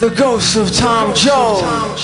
The ghost of Tom Joad.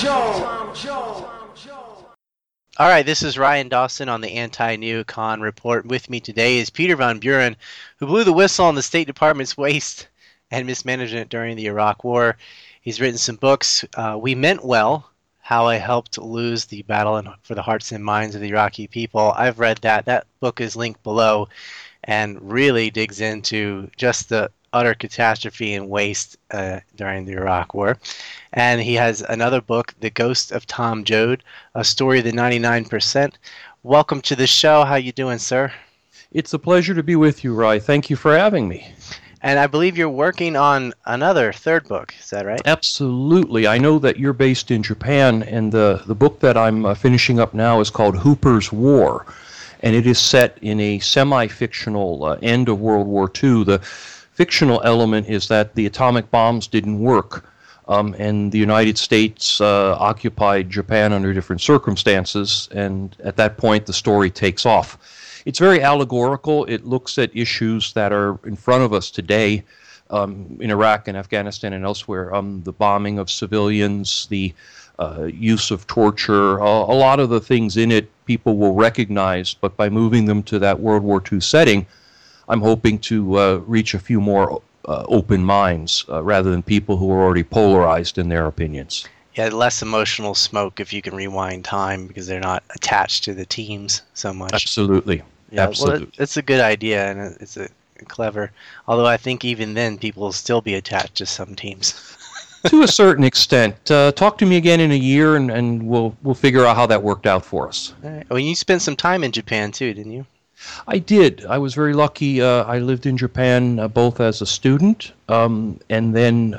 All right, this is Ryan Dawson on the Anti-Neocon Report. With me today is Peter Van Buren, who blew the whistle on the State Department's waste and mismanagement during the Iraq War. He's written some books, We Meant Well, How I Helped Lose the Battle for the Hearts and Minds of the Iraqi People. I've read that. That book is linked below and really digs into just the utter catastrophe and waste during the Iraq War. And he has another book, The Ghost of Tom Joad, A Story of the 99%. Welcome to the show. How you doing, sir? It's a pleasure to be with you, Rye. Thank you for having me. And I believe you're working on another third book. Is that right? Absolutely. I know that you're based in Japan, and the book that I'm finishing up now is called Hooper's War, and it is set in a semi-fictional end of World War II. The fictional element is that the atomic bombs didn't work, and the United States occupied Japan under different circumstances, and at that point the story takes off. It's very allegorical. It looks at issues that are in front of us today in Iraq and Afghanistan and elsewhere, the bombing of civilians, the use of torture, a lot of the things in it people will recognize, but by moving them to that World War II setting, I'm hoping to reach a few more open minds rather than people who are already polarized in their opinions. Yeah, less emotional smoke if you can rewind time because they're not attached to the teams so much. Absolutely. Yeah, Absolutely. Well, it's a good idea, and it's a clever. Although I think even then people will still be attached to some teams. To a certain extent. Talk to me again in a year, and we'll figure out how that worked out for us. All right. Well, you spent some time in Japan too, didn't you? I did. I was very lucky. I lived in Japan both as a student and then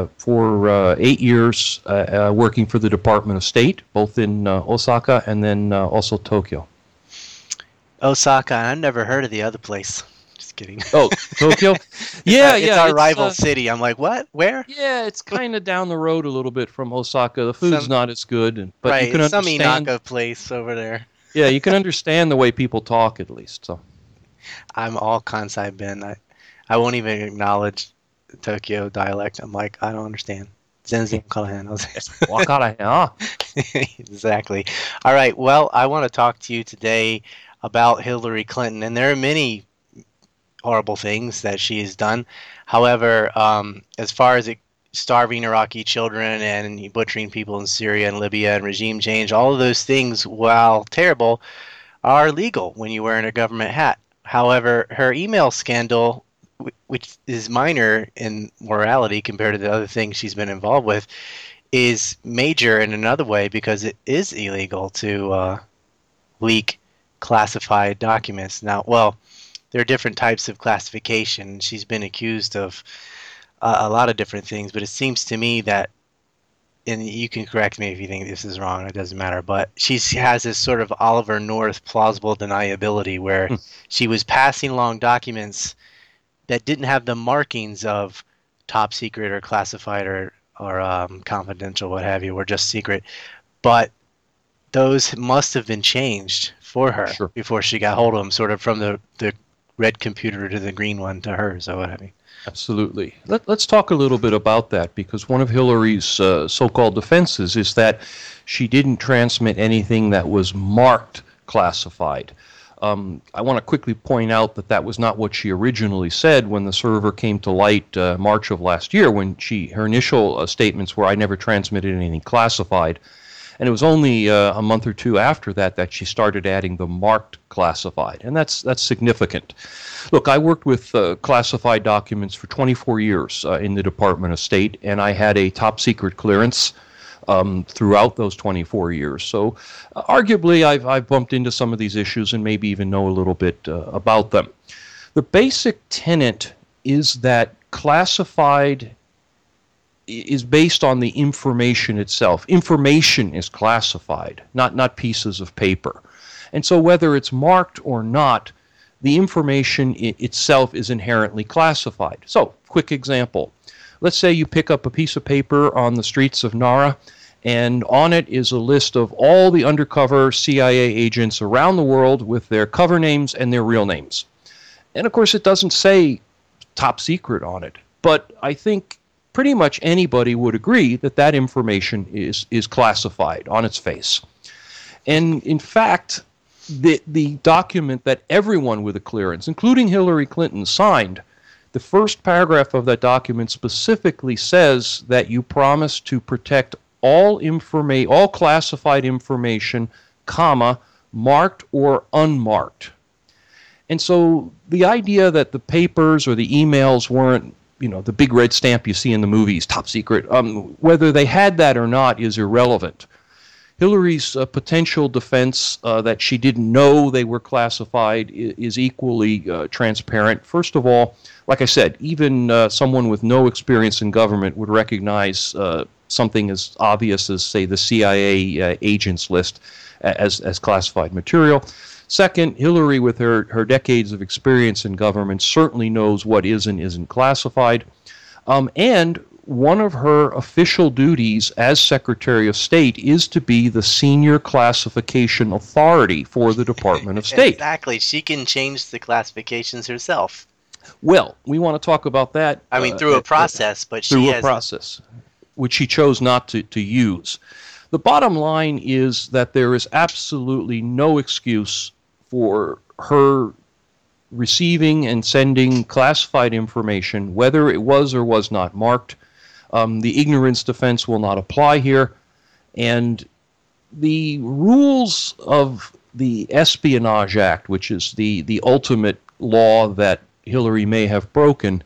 for 8 years working for the Department of State, both in Osaka and then also Tokyo. Osaka. I've never heard of the other place. Just kidding. Oh, Tokyo? Yeah, it's our rival city. I'm like, what? Where? Yeah, it's kind of down the road a little bit from Osaka. The food's not as good, but right, you can some understand. Inaka place over there. Yeah, you can understand the way people talk at least. So, I'm all Kansai Ben. I won't even acknowledge Tokyo dialect. I'm like, I don't understand. Zenzen Kalahan. Exactly. All right. Well, I want to talk to you today about Hillary Clinton, and there are many horrible things that she has done. However, as far as starving Iraqi children and butchering people in Syria and Libya and regime change, all of those things, while terrible, are legal when you're wearing a government hat. However, her email scandal, which is minor in morality compared to the other things she's been involved with, is major in another way because it is illegal to leak classified documents. Now, well, there are different types of classification. She's been accused of a lot of different things, but it seems to me that, and you can correct me if you think this is wrong, it doesn't matter, but she has this sort of Oliver North plausible deniability where she was passing along documents that didn't have the markings of top secret or classified or confidential, what have you, or just secret, but those must have been changed for her before she got hold of them, sort of from the red computer to the green one to hers, or what have you. Absolutely. Let's talk a little bit about that, because one of Hillary's so-called defenses is that she didn't transmit anything that was marked classified. I want to quickly point out that that was not what she originally said when the server came to light March of last year, when her initial statements were, I never transmitted anything classified. And it was only a month or two after that she started adding the marked classified, and that's significant. Look, I worked with classified documents for 24 years in the Department of State, and I had a top secret clearance throughout those 24 years. So arguably I've bumped into some of these issues and maybe even know a little bit about them. The basic tenet is that classified is based on the information itself. Information is classified, not pieces of paper. And so whether it's marked or not, the information itself is inherently classified. So, quick example. Let's say you pick up a piece of paper on the streets of Nara, and on it is a list of all the undercover CIA agents around the world with their cover names and their real names. And of course, it doesn't say top secret on it. But I think pretty much anybody would agree that that information is classified on its face. And in fact, the document that everyone with a clearance, including Hillary Clinton, signed, the first paragraph of that document specifically says that you promise to protect all classified information, comma, marked or unmarked. And so the idea that the papers or the emails weren't, the big red stamp you see in the movies, top secret, whether they had that or not is irrelevant. Hillary's potential defense that she didn't know they were classified is equally transparent. First of all, like I said, even someone with no experience in government would recognize something as obvious as, say, the CIA agents list as classified material. Second, Hillary, with her decades of experience in government, certainly knows what is and isn't classified. And one of her official duties as Secretary of State is to be the senior classification authority for the Department of State. Exactly. She can change the classifications herself. Well, we want to talk about that. I mean, through a process, but through a process, which she chose not to use. The bottom line is that there is absolutely no excuse for her receiving and sending classified information, whether it was or was not marked. The ignorance defense will not apply here. And the rules of the Espionage Act, which is the ultimate law that Hillary may have broken,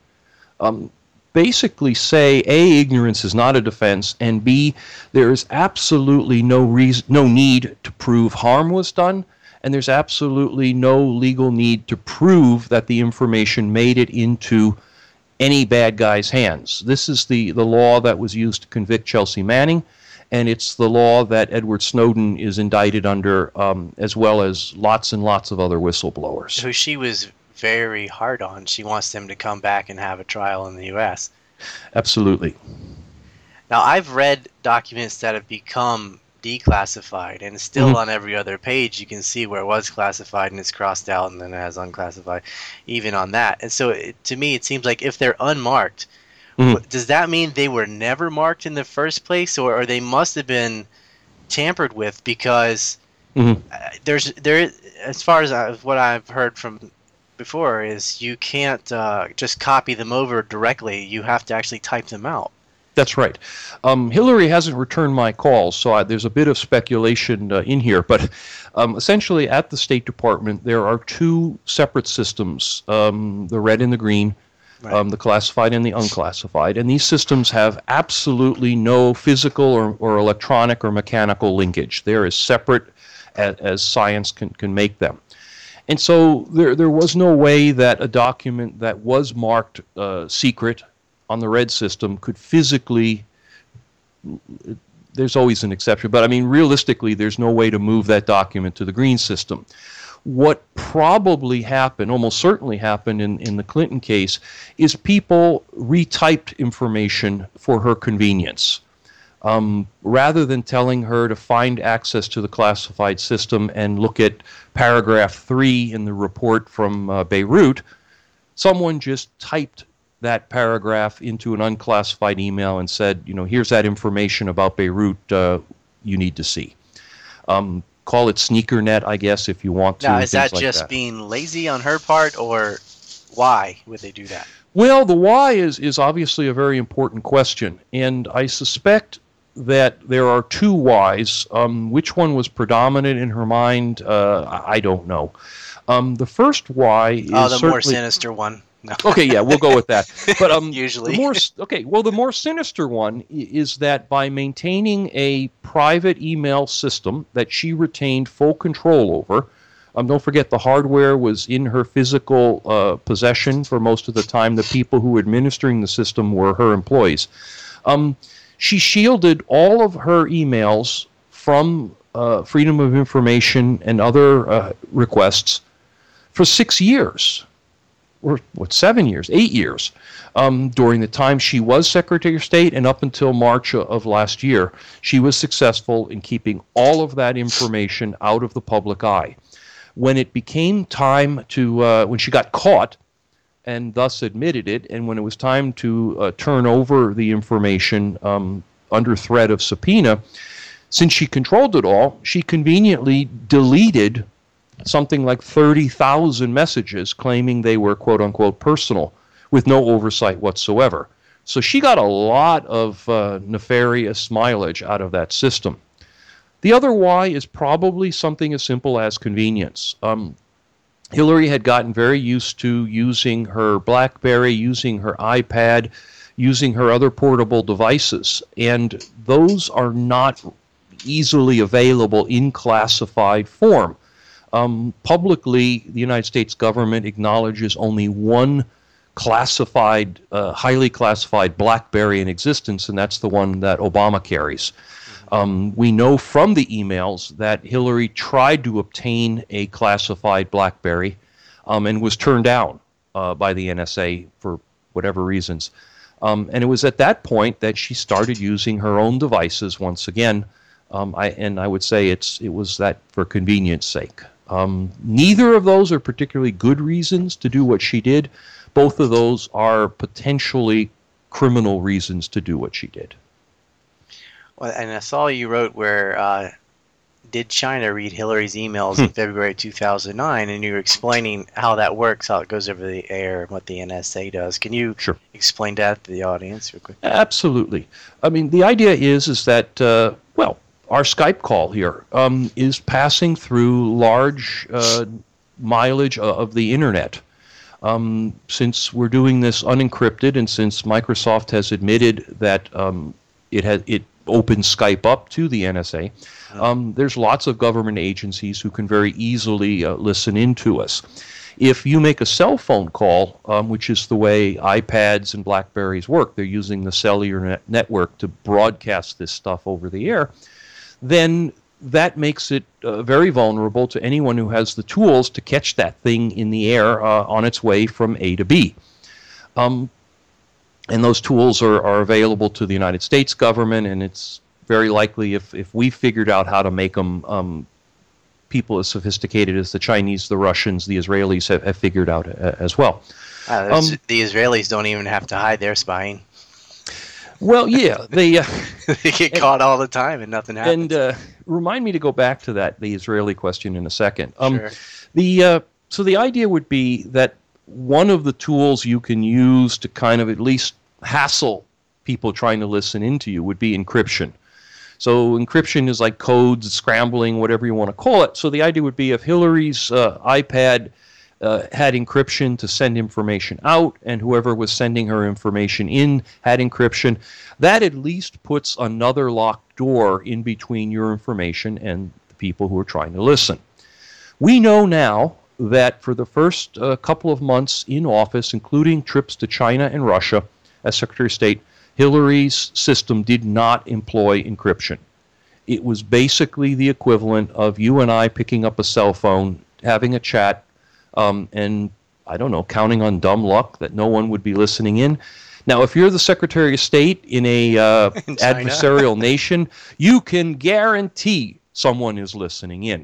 basically say, A, ignorance is not a defense, and B, there is absolutely no need to prove harm was done, and there's absolutely no legal need to prove that the information made it into any bad guy's hands. This is the law that was used to convict Chelsea Manning, and it's the law that Edward Snowden is indicted under, as well as lots and lots of other whistleblowers. Who she was very hard on. She wants them to come back and have a trial in the U.S. Absolutely. Now, I've read documents that have become declassified, and still on every other page you can see where it was classified and it's crossed out and then it has unclassified, even on that. And so to me it seems like if they're unmarked, does that mean they were never marked in the first place, or they must have been tampered with? Because there, as far as what I've heard from before, is you can't just copy them over directly. You have to actually type them out. That's right. Hillary hasn't returned my calls, so there's a bit of speculation in here. But essentially, at the State Department, there are two separate systems, the red and the green, the classified and the unclassified. And these systems have absolutely no physical or electronic or mechanical linkage. They're as separate as science can make them. And so there was no way that a document that was marked secret on the red system could physically, there's always an exception, but I mean realistically there's no way to move that document to the green system. What probably happened, almost certainly happened in the Clinton case, is people retyped information for her convenience. Rather than telling her to find access to the classified system and look at paragraph 3 in the report from Beirut, someone just typed that paragraph into an unclassified email and said, here's that information about Beirut you need to see. Call it sneaker net, I guess, if you want to. Now, is that just being lazy on her part, or why would they do that? Well, the why is obviously a very important question, and I suspect that there are two whys. Which one was predominant in her mind? I don't know. The first why is the more sinister one. No. Okay, yeah, we'll go with that. But usually, the more sinister one is that by maintaining a private email system that she retained full control over, don't forget the hardware was in her physical possession for most of the time. The people who were administering the system were her employees. She shielded all of her emails from Freedom of Information and other requests for 6 years. Or 7 years, 8 years, during the time she was Secretary of State and up until March of last year. She was successful in keeping all of that information out of the public eye. When it became time to, when she got caught, and thus admitted it. And when it was time to turn over the information under threat of subpoena, since she controlled it all, she conveniently deleted something like 30,000 messages claiming they were quote-unquote personal with no oversight whatsoever. So she got a lot of nefarious mileage out of that system. The other why is probably something as simple as convenience. Hillary had gotten very used to using her BlackBerry, using her iPad, using her other portable devices, and those are not easily available in classified form. Publicly, the United States government acknowledges only one classified, highly classified BlackBerry in existence, and that's the one that Obama carries. We know from the emails that Hillary tried to obtain a classified BlackBerry and was turned down by the NSA for whatever reasons. And it was at that point that she started using her own devices once again. I would say it was that for convenience sake. Neither of those are particularly good reasons to do what she did. Both of those are potentially criminal reasons to do what she did. Well, and I saw you wrote where did China read Hillary's emails in February 2009, and you were explaining how that works, how it goes over the air, and what the NSA does. Can you explain that to the audience real quick? Absolutely. I mean, the idea is that, our Skype call here is passing through large mileage of the internet. Since we're doing this unencrypted, and since Microsoft has admitted that it opened Skype up to the NSA, there's lots of government agencies who can very easily listen into us. If you make a cell phone call, which is the way iPads and BlackBerries work, they're using the cellular network to broadcast this stuff over the air, then that makes it very vulnerable to anyone who has the tools to catch that thing in the air on its way from A to B. And those tools are available to the United States government, and it's very likely if we figured out how to make them, people as sophisticated as the Chinese, the Russians, the Israelis have figured out as well. The Israelis don't even have to hide their spying. Well, yeah, they get caught all the time and nothing happens. And remind me to go back to the Israeli question in a second. Sure. So the idea would be that one of the tools you can use to kind of at least hassle people trying to listen into you would be encryption. So encryption is like codes, scrambling, whatever you want to call it. So the idea would be if Hillary's iPad had encryption to send information out, and whoever was sending her information in had encryption, that at least puts another locked door in between your information and the people who are trying to listen. We know now that for the first couple of months in office, including trips to China and Russia as Secretary of State, Hillary's system did not employ encryption. It was basically the equivalent of you and I picking up a cell phone, having a chat, and, I don't know, counting on dumb luck that no one would be listening in. Now, if you're the Secretary of State in a adversarial nation, you can guarantee someone is listening in.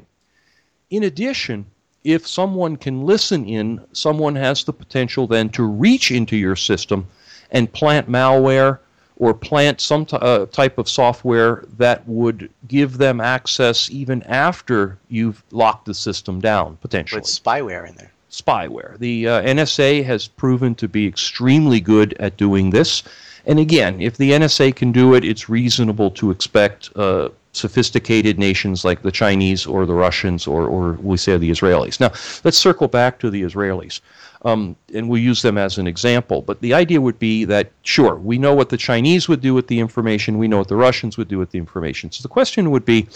In addition, if someone can listen in, someone has the potential then to reach into your system and plant malware or plant some type of software that would give them access even after you've locked the system down, potentially. With spyware in there. Spyware. The NSA has proven to be extremely good at doing this. And again, if the NSA can do it, it's reasonable to expect sophisticated nations like the Chinese or the Russians or we say the Israelis. Now, let's circle back to the Israelis. And we'll use them as an example. But the idea would be that, sure, we know what the Chinese would do with the information. We know what the Russians would do with the information. So the question would be,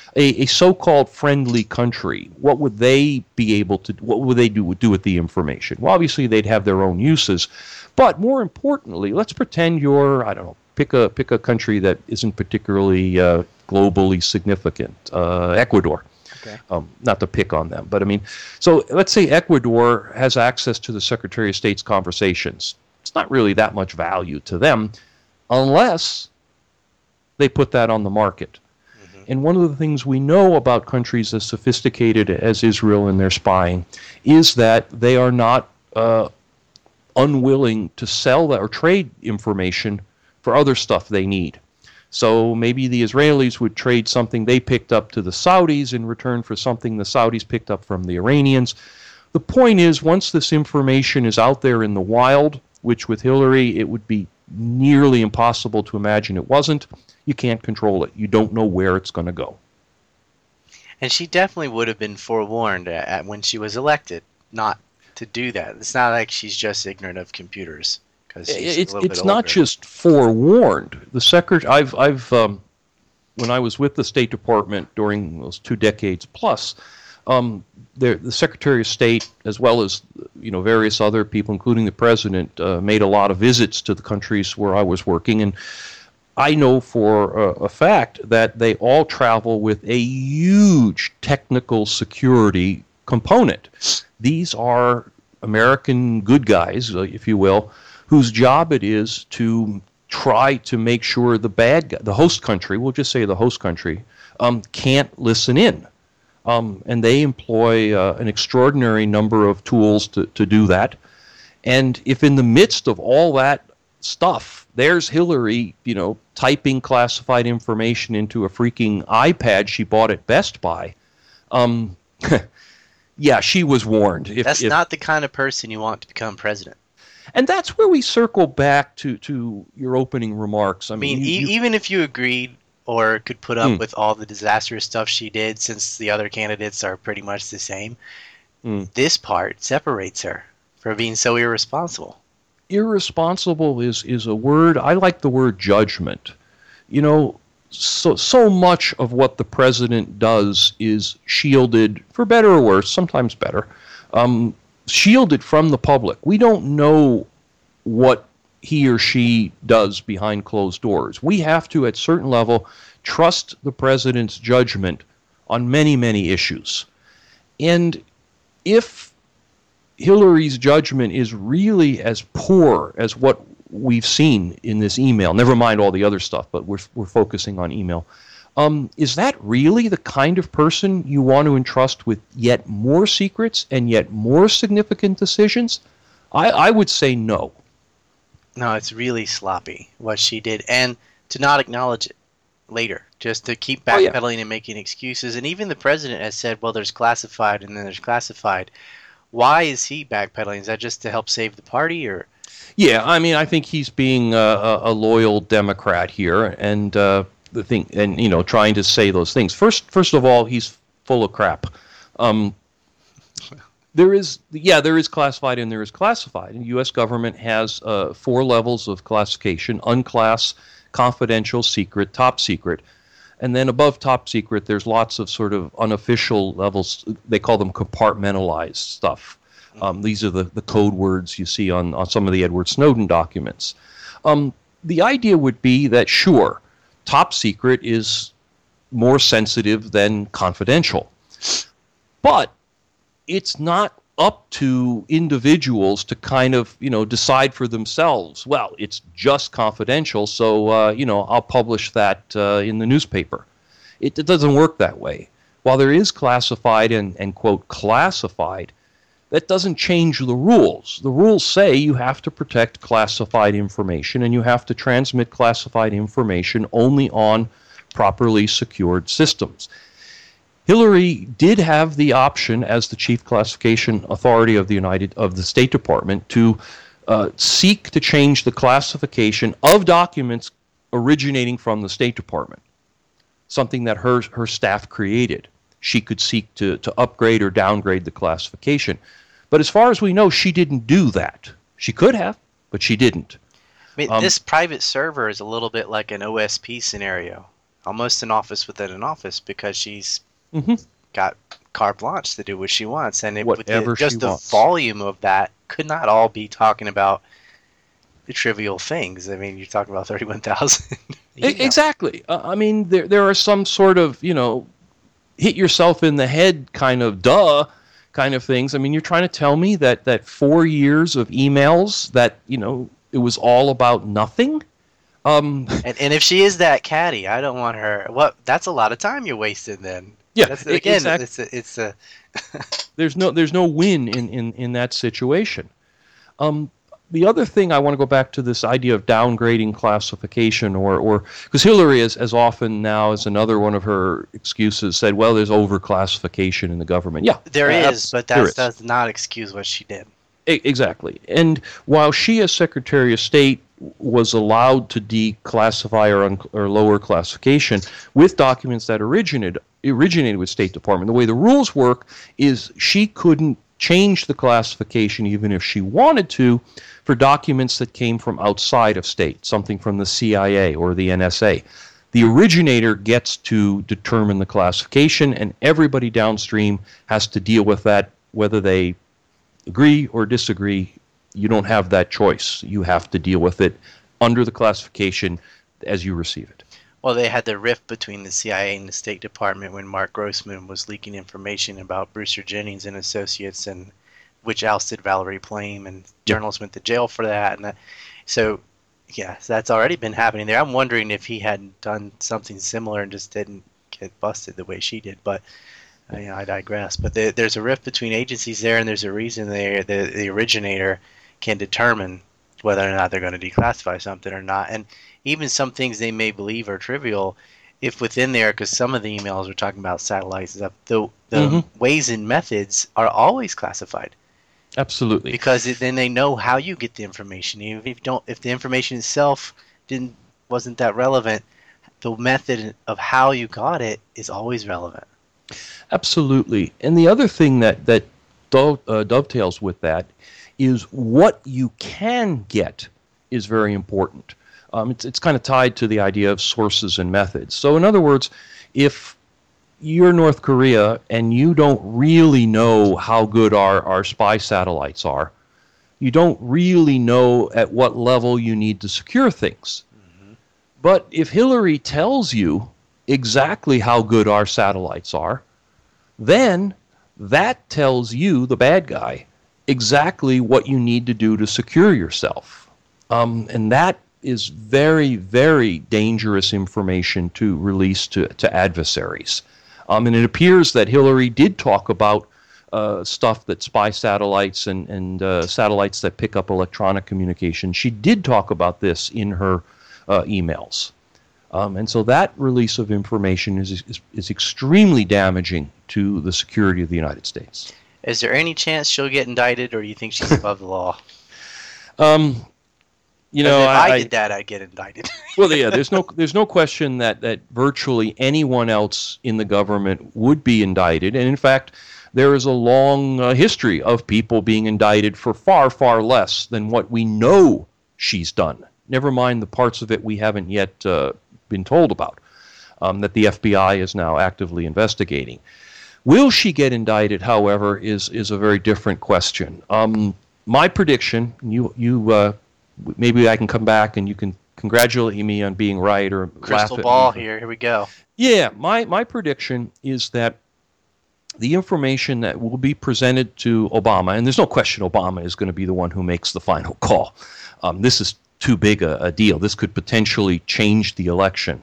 a so-called friendly country, what would they be able to, what would they do with the information? Well, obviously, they'd have their own uses. But more importantly, let's pretend you're, I don't know, pick a country that isn't particularly globally significant, Ecuador. Okay. Not to pick on them, but I mean, so let's say Ecuador has access to the Secretary of State's conversations. It's not really that much value to them unless they put that on the market. Mm-hmm. And one of the things we know about countries as sophisticated as Israel in their spying is that they are not unwilling to sell that or trade information for other stuff they need. So maybe the Israelis would trade something they picked up to the Saudis in return for something the Saudis picked up from the Iranians. The point is, once this information is out there in the wild, which with Hillary it would be nearly impossible to imagine it wasn't, you can't control it. You don't know where it's going to go. And she definitely would have been forewarned when she was elected not to do that. It's not like she's just ignorant of computers. It's not just forewarned. The secretary, I've when I was with the State Department during those 2 decades plus, the Secretary of State, as well as various other people, including the President, made a lot of visits to the countries where I was working, and I know for a fact that they all travel with a huge technical security component. These are American good guys, if you will, whose job it is to try to make sure the bad guy, the host country, we'll just say the host country, can't listen in. And they employ an extraordinary number of tools to do that. And if in the midst of all that stuff, there's Hillary, typing classified information into a freaking iPad she bought at Best Buy, yeah, she was warned. That's not the kind of person you want to become president. And that's where we circle back to your opening remarks. I mean, even if you agreed or could put up with all the disastrous stuff she did, since the other candidates are pretty much the same, this part separates her for being so irresponsible. Irresponsible is a word. I like the word judgment. So much of what the president does is shielded, for better or worse, sometimes better, shielded from the public. We don't know what he or she does behind closed doors. We have to, at certain level, trust the president's judgment on many, many issues. And if Hillary's judgment is really as poor as what we've seen in this email, never mind all the other stuff, but we're focusing on email, is that really the kind of person you want to entrust with yet more secrets and yet more significant decisions? I would say no. No, it's really sloppy what she did, and to not acknowledge it later, just to keep backpedaling and making excuses. And even the president has said, well, there's classified and then there's classified. Why is he backpedaling? Is that just to help save the party, or? Yeah, I mean, I think he's being a loyal Democrat here, and trying to say those things. First of all, he's full of crap. There is classified and there is classified. And the U.S. government has 4 levels of classification: unclass, confidential, secret, top secret. And then above top secret, there's lots of sort of unofficial levels. They call them compartmentalized stuff. These are the code words you see on some of the Edward Snowden documents. The idea would be that, sure, top secret is more sensitive than confidential. But it's not up to individuals to kind of, decide for themselves, well, it's just confidential, so, I'll publish that in the newspaper. It doesn't work that way. While there is classified and quote, classified, that doesn't change the rules. The rules say you have to protect classified information and you have to transmit classified information only on properly secured systems. Hillary did have the option, as the chief classification authority of the State Department, to seek to change the classification of documents originating from the State Department, something that her staff created. She could seek to upgrade or downgrade the classification. But as far as we know, she didn't do that. She could have, but she didn't. I mean, this private server is a little bit like an OSP scenario, almost an office within an office, because she's got carte blanche to do what she wants, and the volume of that could not all be talking about the trivial things. I mean, you're talking about 31,000. Exactly. I mean, there are some sort of hit yourself in the head kind of things. I mean, you're trying to tell me that 4 years of emails that it was all about nothing. And if she is that catty, I don't want her. Well, that's a lot of time you're wasting then. Yeah, again, exactly. It's a there's no win in that situation. the other thing I want to go back to this idea of downgrading classification, or because Hillary, as often now as another one of her excuses, said, well, there's overclassification in the government. Yeah, there is, but that does not excuse what she did. Exactly. And while she, as Secretary of State, was allowed to declassify or lower classification with documents that originated with State Department, the way the rules work is she couldn't change the classification even if she wanted to for documents that came from outside of state, something from the CIA or the NSA. The originator gets to determine the classification, and everybody downstream has to deal with that, whether they agree or disagree. You don't have that choice. You have to deal with it under the classification as you receive it. Well, they had the rift between the CIA and the State Department when Mark Grossman was leaking information about Brewster Jennings and Associates, and which ousted Valerie Plame, and journalists went to jail for that. And so, yeah, that's already been happening there. I'm wondering if he had done something similar and just didn't get busted the way she did, but I digress. But there's a rift between agencies there, and there's a reason the originator can determine whether or not they're going to declassify something or not. And even some things they may believe are trivial, if within there, because some of the emails are talking about satellites and stuff, the ways and methods are always classified. Absolutely. Because then they know how you get the information. Even if the information itself wasn't that relevant, the method of how you got it is always relevant. Absolutely. And the other thing that dovetails with that is what you can get is very important. It's kind of tied to the idea of sources and methods. So in other words, if you're North Korea and you don't really know how good our spy satellites are, you don't really know at what level you need to secure things. But if Hillary tells you exactly how good our satellites are, then that tells you, the bad guy, exactly what you need to do to secure yourself. And that is very, very dangerous information to release to adversaries. And it appears that Hillary did talk about stuff that spy satellites and satellites that pick up electronic communication. She did talk about this in her emails. And so that release of information is extremely damaging to the security of the United States. Is there any chance she'll get indicted, or do you think she's above the law? If I did that, I'd get indicted. Well, yeah, there's no question that virtually anyone else in the government would be indicted, and in fact, there is a long history of people being indicted for far, far less than what we know she's done. Never mind the parts of it we haven't yet been told about, that the FBI is now actively investigating. Will she get indicted, however, is a very different question. My prediction, you maybe I can come back and you can congratulate me on being right or crystal ball here we go. Yeah, my prediction is that the information that will be presented to Obama, and there's no question Obama is going to be the one who makes the final call. This is too big a deal. This could potentially change the election.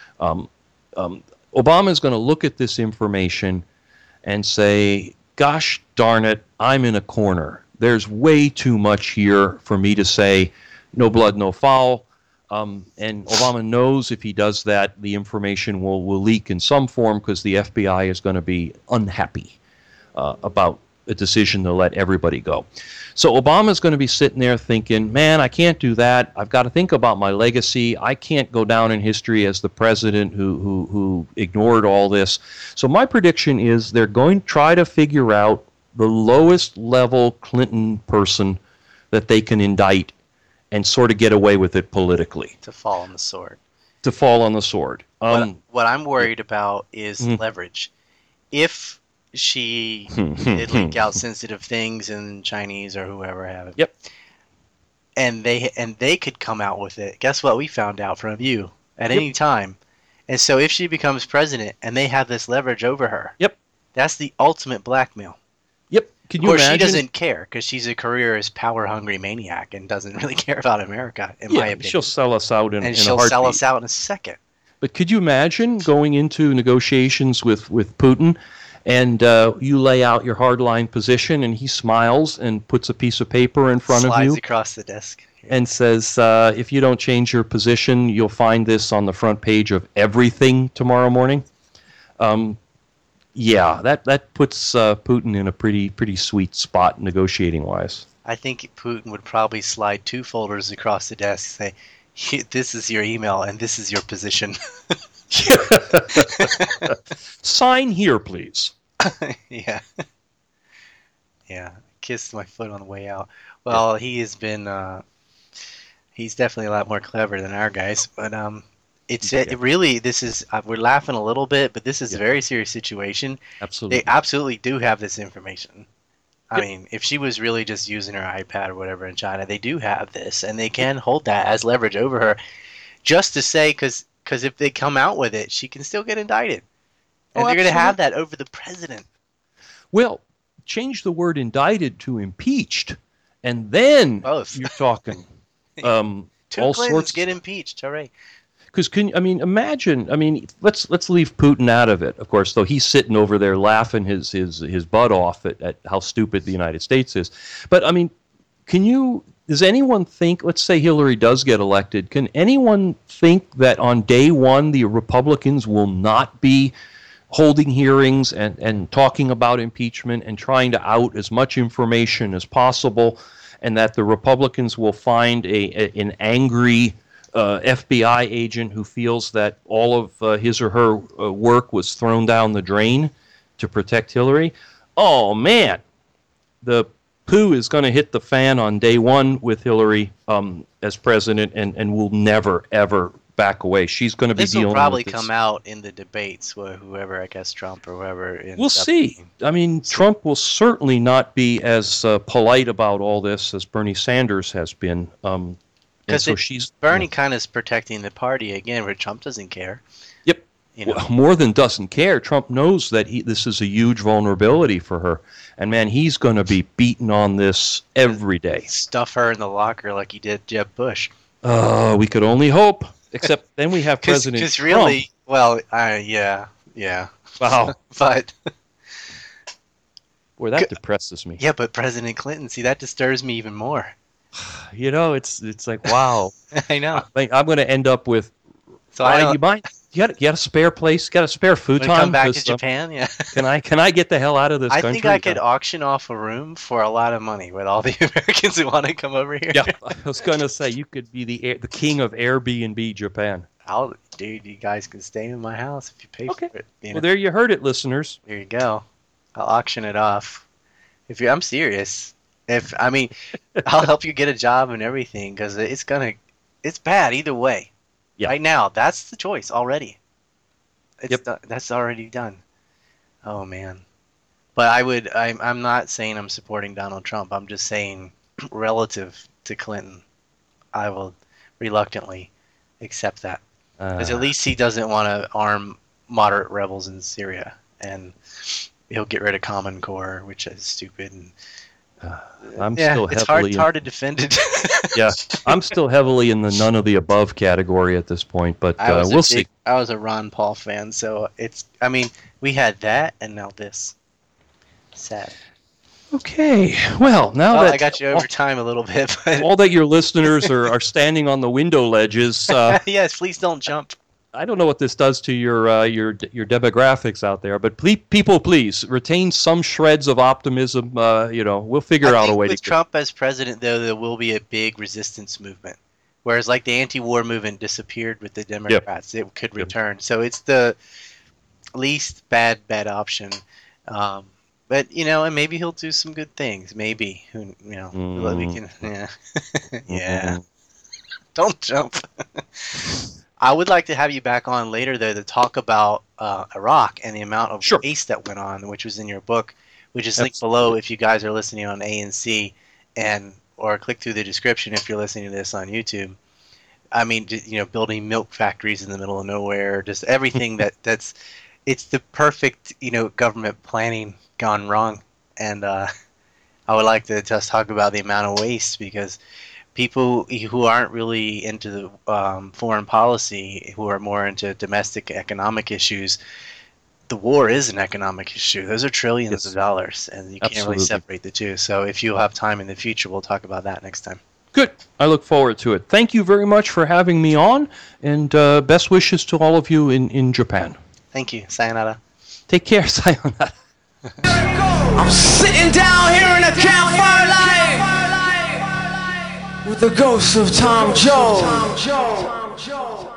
Obama is going to look at this information and say, gosh darn it, I'm in a corner. There's way too much here for me to say no blood, no foul. And Obama knows if he does that, the information will leak in some form because the FBI is going to be unhappy about a decision to let everybody go. So Obama's going to be sitting there thinking, man, I can't do that. I've got to think about my legacy. I can't go down in history as the president who ignored all this. So my prediction is they're going to try to figure out the lowest level Clinton person that they can indict and sort of get away with it politically. To fall on the sword. What I'm worried about is leverage. If she did leak out sensitive things and Chinese or whoever have it. Yep. And they could come out with it. Guess what we found out from you at any time. And so if she becomes president and they have this leverage over her. Yep. That's the ultimate blackmail. Yep. Can you imagine? Of course, she doesn't care because she's a careerist, power-hungry maniac and doesn't really care about America, in my opinion. She'll sell us out in a heartbeat. And she'll sell us out in a second. But could you imagine going into negotiations with Putin and you lay out your hardline position, and he smiles and puts a piece of paper in front of you. Slides across the desk. And says, if you don't change your position, you'll find this on the front page of everything tomorrow morning. Yeah, that puts Putin in a pretty sweet spot negotiating-wise. I think Putin would probably slide 2 folders across the desk and say, this is your email and this is your position. Sign here, please. Yeah. Yeah. Kissed my foot on the way out. Well, he has been, he's definitely a lot more clever than our guys, but it really, this is, we're laughing a little bit, but this is a very serious situation. Absolutely. They absolutely do have this information. I mean, if she was really just using her iPad or whatever in China, they do have this, and they can hold that as leverage over her, just to say, because if they come out with it, she can still get indicted, and they're going to have that over the president. Well, change the word indicted to impeached, and then Both. You're talking Two all Clintons sorts. get impeached. Hooray! Because imagine. Let's leave Putin out of it, of course. Though he's sitting over there laughing his butt off at how stupid the United States is. But does anyone think? Let's say Hillary does get elected. Can anyone think that on day one the Republicans will not be holding hearings and talking about impeachment and trying to out as much information as possible, and that the Republicans will find an angry FBI agent who feels that all of his or her work was thrown down the drain to protect Hillary? Oh, man. The poo is going to hit the fan on day one with Hillary as president, and will never, ever back away. She's going to be dealing with this. This will probably come out in the debates, whoever, I guess Trump or whoever. We'll see. Trump will certainly not be as polite about all this as Bernie Sanders has been. Because Bernie kind of is protecting the party again, where Trump doesn't care. Yep. Well, more than doesn't care. Trump knows that this is a huge vulnerability for her. And, man, he's going to be beating on this every day. Stuff her in the locker like he did Jeb Bush. We could only hope. Except then we have President Trump. Because really, well, yeah. Wow. But boy, that depresses me. Yeah, but President Clinton, see, that disturbs me even more. It's like, wow. I know. I'm going to end up with. So you mind? You got a spare place? Got a spare futon? Come back to Japan? Yeah. Can I get the hell out of this country? I think I could auction off a room for a lot of money with all the Americans who want to come over here. Yeah, I was going to say you could be the king of Airbnb Japan. Dude, you guys can stay in my house if you pay for it. Well, there you heard it, listeners. There you go. I'll auction it off. I'm serious. I'll help you get a job and everything, because it's bad either way. Yeah. Right now, that's the choice already. That's already done. Oh man. But I'm not saying I'm supporting Donald Trump. I'm just saying, relative to Clinton, I will reluctantly accept that, because at least he doesn't want to arm moderate rebels in Syria, and he'll get rid of Common Core, which is stupid. And it's hard to defend it. Yeah, I'm still heavily in the none of the above category at this point, but we'll see. I was a Ron Paul fan, so we had that, and now this. Sad. Okay, well, now that I got you over time a little bit, but all that your listeners are standing on the window ledges. Yes, please don't jump. I don't know what this does to your demographics out there, but people, please retain some shreds of optimism. We'll figure out a way to. With Trump as president, though, there will be a big resistance movement. Whereas, like, the anti-war movement disappeared with the Democrats, it could return. So it's the least bad option. But and maybe he'll do some good things. Maybe we can. Yeah, yeah. Don't jump. I would like to have you back on later, though, to talk about Iraq and the amount of waste that went on, which was in your book, which is linked below if you guys are listening on ANC, or click through the description if you're listening to this on YouTube. I mean, building milk factories in the middle of nowhere, just everything it's the perfect, government planning gone wrong. And I would like to just talk about the amount of waste, because people who aren't really into the foreign policy, who are more into domestic economic issues, the war is an economic issue. Those are trillions of dollars, and you can't Absolutely. really separate the two. So if you have time in the future, we'll talk about that next time. Good. I look forward to it. Thank you very much for having me on, and best wishes to all of you in Japan. Thank you. Sayonara. Take care. Sayonara. I'm sitting down here in a campfire light with the ghost of Tom Joad.